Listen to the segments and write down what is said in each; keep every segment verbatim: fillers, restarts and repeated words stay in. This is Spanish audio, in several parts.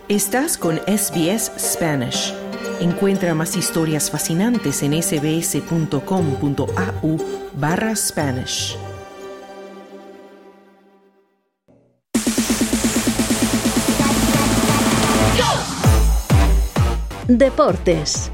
Estás con S B S Spanish. Encuentra más historias fascinantes en sbs.com.au barra Spanish. Deportes.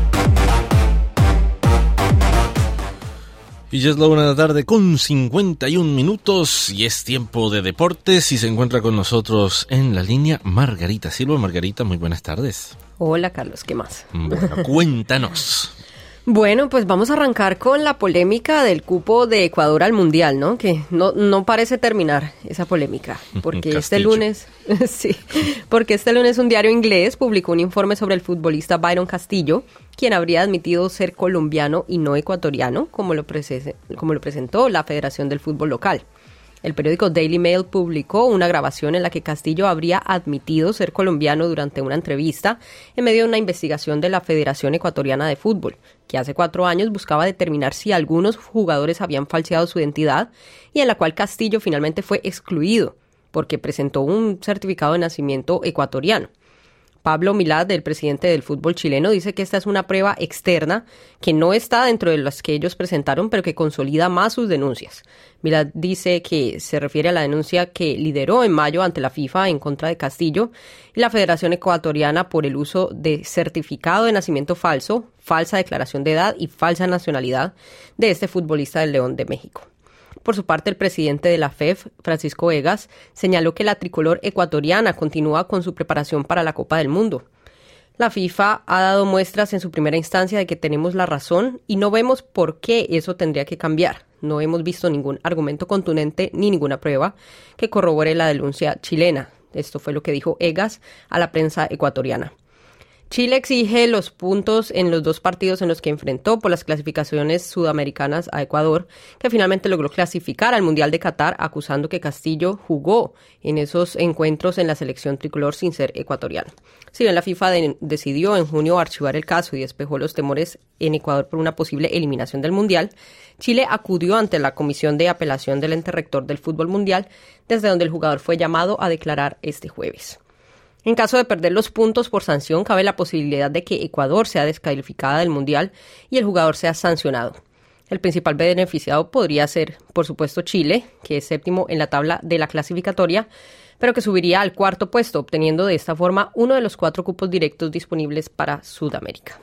Y ya es la una de la tarde con cincuenta y un minutos y es tiempo de deportes y se encuentra con nosotros en la línea Margarita Silva. Margarita, muy buenas tardes. Hola Carlos, ¿qué más? Bueno, cuéntanos. Bueno, pues vamos a arrancar con la polémica del cupo de Ecuador al Mundial, ¿no? Que no, no parece terminar esa polémica, porque este lunes, sí, porque este lunes un diario inglés publicó un informe sobre el futbolista Byron Castillo, quien habría admitido ser colombiano y no ecuatoriano, como lo, prese- como lo presentó la Federación del Fútbol Local. El periódico Daily Mail publicó una grabación en la que Castillo habría admitido ser colombiano durante una entrevista en medio de una investigación de la Federación Ecuatoriana de Fútbol, que hace cuatro años buscaba determinar si algunos jugadores habían falseado su identidad y en la cual Castillo finalmente fue excluido porque presentó un certificado de nacimiento ecuatoriano. Pablo Milad, el presidente del fútbol chileno, dice que esta es una prueba externa que no está dentro de las que ellos presentaron, pero que consolida más sus denuncias. Milad dice que se refiere a la denuncia que lideró en mayo ante la FIFA en contra de Castillo y la Federación Ecuatoriana por el uso de certificado de nacimiento falso, falsa declaración de edad y falsa nacionalidad de este futbolista del León de México. Por su parte, el presidente de la F E F, Francisco Egas, señaló que la tricolor ecuatoriana continúa con su preparación para la Copa del Mundo. La FIFA ha dado muestras en su primera instancia de que tenemos la razón y no vemos por qué eso tendría que cambiar. No hemos visto ningún argumento contundente ni ninguna prueba que corrobore la denuncia chilena. Esto fue lo que dijo Egas a la prensa ecuatoriana. Chile exige los puntos en los dos partidos en los que enfrentó por las clasificaciones sudamericanas a Ecuador, que finalmente logró clasificar al Mundial de Qatar, acusando que Castillo jugó en esos encuentros en la selección tricolor sin ser ecuatoriano. Si bien la FIFA de- decidió en junio archivar el caso y despejó los temores en Ecuador por una posible eliminación del Mundial, Chile acudió ante la Comisión de Apelación del ente rector del fútbol mundial, desde donde el jugador fue llamado a declarar este jueves. En caso de perder los puntos por sanción, cabe la posibilidad de que Ecuador sea descalificada del Mundial y el jugador sea sancionado. El principal beneficiado podría ser, por supuesto, Chile, que es séptimo en la tabla de la clasificatoria, pero que subiría al cuarto puesto, obteniendo de esta forma uno de los cuatro cupos directos disponibles para Sudamérica.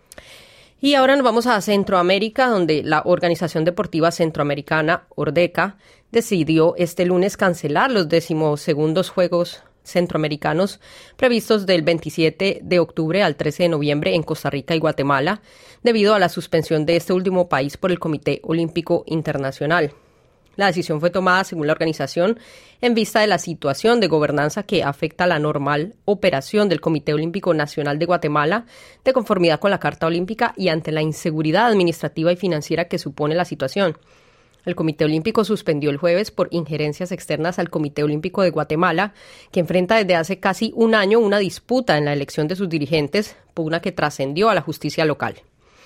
Y ahora nos vamos a Centroamérica, donde la Organización Deportiva Centroamericana, ORDECA, decidió este lunes cancelar los decimosegundos Juegos Centroamericanos previstos del veintisiete de octubre al trece de noviembre en Costa Rica y Guatemala, debido a la suspensión de este último país por el Comité Olímpico Internacional. La decisión fue tomada, según la organización, en vista de la situación de gobernanza que afecta la normal operación del Comité Olímpico Nacional de Guatemala, de conformidad con la Carta Olímpica y ante la inseguridad administrativa y financiera que supone la situación. El Comité Olímpico suspendió el jueves por injerencias externas al Comité Olímpico de Guatemala, que enfrenta desde hace casi un año una disputa en la elección de sus dirigentes, pugna que trascendió a la justicia local.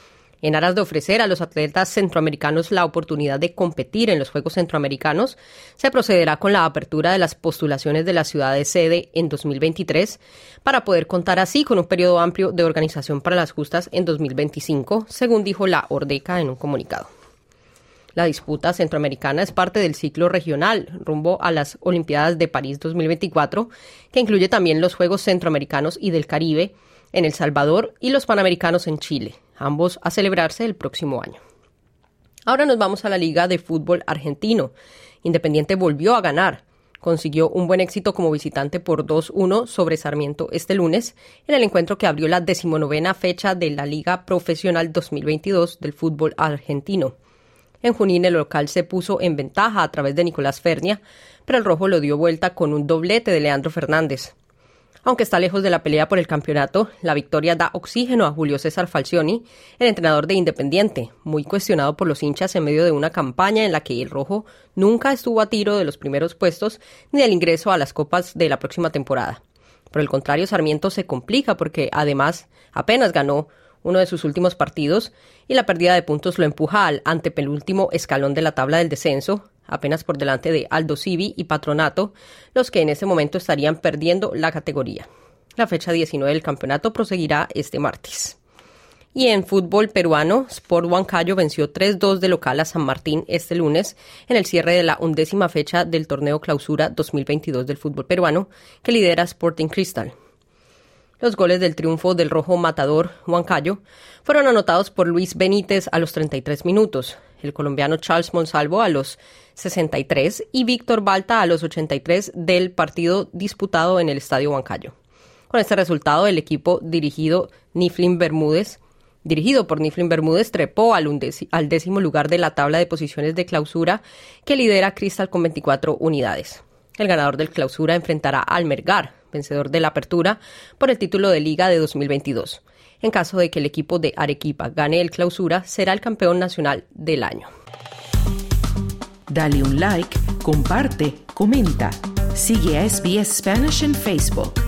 En aras de ofrecer a los atletas centroamericanos la oportunidad de competir en los Juegos Centroamericanos, se procederá con la apertura de las postulaciones de la ciudad de sede en dos mil veintitrés, para poder contar así con un periodo amplio de organización para las justas en dos mil veinticinco, según dijo la ORDECA en un comunicado. La disputa centroamericana es parte del ciclo regional rumbo a las Olimpiadas de París dos mil veinticuatro, que incluye también los Juegos Centroamericanos y del Caribe en El Salvador y los Panamericanos en Chile, ambos a celebrarse el próximo año. Ahora nos vamos a la Liga de Fútbol Argentino. Independiente volvió a ganar. Consiguió un buen éxito como visitante por dos uno sobre Sarmiento este lunes, en el encuentro que abrió la decimonovena fecha de la Liga Profesional dos mil veintidós del fútbol argentino. En Junín el local se puso en ventaja a través de Nicolás Fernia, pero el rojo lo dio vuelta con un doblete de Leandro Fernández. Aunque está lejos de la pelea por el campeonato, la victoria da oxígeno a Julio César Falcioni, el entrenador de Independiente, muy cuestionado por los hinchas en medio de una campaña en la que el rojo nunca estuvo a tiro de los primeros puestos ni del ingreso a las copas de la próxima temporada. Por el contrario, Sarmiento se complica porque además apenas ganó uno de sus últimos partidos, y la pérdida de puntos lo empuja al antepenúltimo escalón de la tabla del descenso, apenas por delante de Aldo Civi y Patronato, los que en este momento estarían perdiendo la categoría. La fecha diecinueve del campeonato proseguirá este martes. Y en fútbol peruano, Sport Huancayo venció tres dos de local a San Martín este lunes en el cierre de la undécima fecha del torneo Clausura dos mil veintidós del fútbol peruano, que lidera Sporting Cristal. Los goles del triunfo del rojo matador Huancayo fueron anotados por Luis Benítez a los treinta y tres minutos, el colombiano Charles Monsalvo a los sesenta y tres y Víctor Balta a los ochenta y tres del partido disputado en el Estadio Huancayo. Con este resultado, el equipo dirigido Niflin Bermúdez Dirigido por Niflin Bermúdez, trepó al, undécimo, al décimo lugar de la tabla de posiciones de clausura que lidera Cristal con veinticuatro unidades. El ganador del clausura enfrentará al Melgar, vencedor de la apertura, por el título de Liga de dos mil veintidós. En caso de que el equipo de Arequipa gane el clausura, será el campeón nacional del año. Dale un like, comparte, comenta. Sigue a S B S Spanish en Facebook.